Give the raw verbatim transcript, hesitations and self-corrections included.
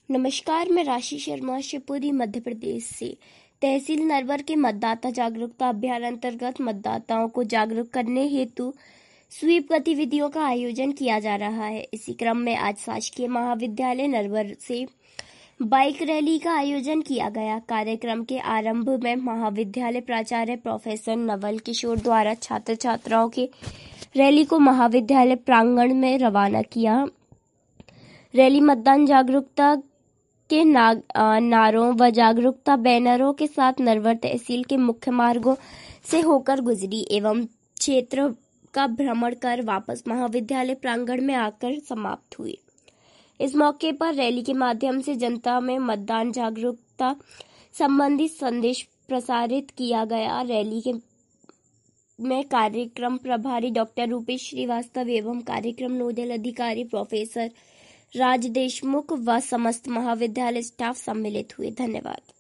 नमस्कार, मैं राशि शर्मा शिवपुरी मध्य प्रदेश से। तहसील नरवर के मतदाता जागरूकता अभियान अंतर्गत मतदाताओं को जागरूक करने हेतु स्वीप गतिविधियों का आयोजन किया जा रहा है। इसी क्रम में आज शासकीय महाविद्यालय नरवर से बाइक रैली का आयोजन किया गया। कार्यक्रम के आरंभ में महाविद्यालय प्राचार्य प्रोफेसर नवल किशोर द्वारा छात्र छात्राओं के रैली को महाविद्यालय प्रांगण में रवाना किया। रैली मतदान जागरूकता के ना, नारों व जागरूकता बैनरों के साथ नरवर तहसील के मुख्य मार्गों से होकर गुजरी एवं क्षेत्र का भ्रमण कर वापस महाविद्यालय प्रांगण में आकर समाप्त हुई। इस मौके पर रैली के माध्यम से जनता में मतदान जागरूकता संबंधी संदेश प्रसारित किया गया। रैली के में कार्यक्रम प्रभारी डॉक्टर रूपेश श्रीवास्तव एवं कार्यक्रम नोडल अधिकारी प्रोफेसर राज देशमुख व समस्त महाविद्यालय स्टाफ सम्मिलित हुए। धन्यवाद।